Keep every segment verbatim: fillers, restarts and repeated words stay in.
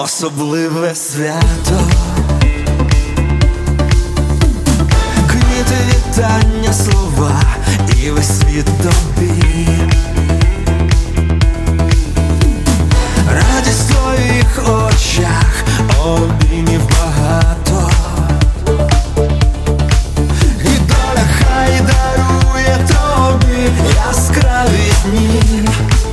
особливе свято. Квіти, вітання, слова і весь світ тобі. Радість в твоїх очах, обіймів багато. І доля хай дарує тобі яскраві дні.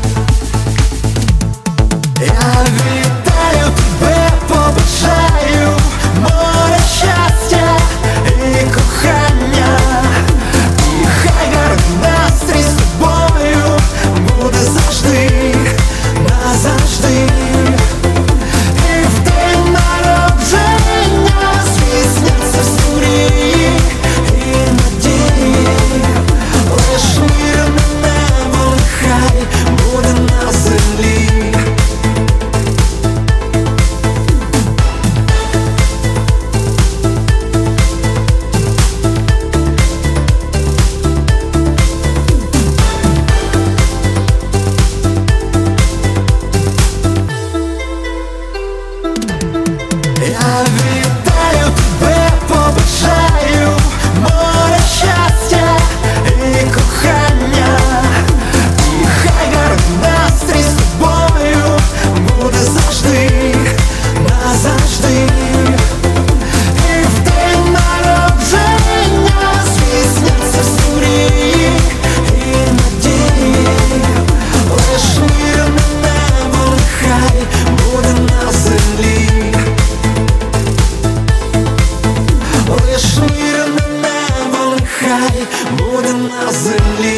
Я вітаю тебе, побажаю море щастя і кохання. І хай гарний настрій з тобою буде завжди, назавжди. І в день народження звісняться всі мрії і надії. Лиш мирне небо нехай буде на землі. Я вітаю тебе, побажаю море щастя і кохання. І хай гарний настрій з тобою буде завжди, назавжди. І в день народження звісняться всі мрії і надії. Лиш мирне небо нехай буде на землі. Лиш мирне небо нехай буде на землі.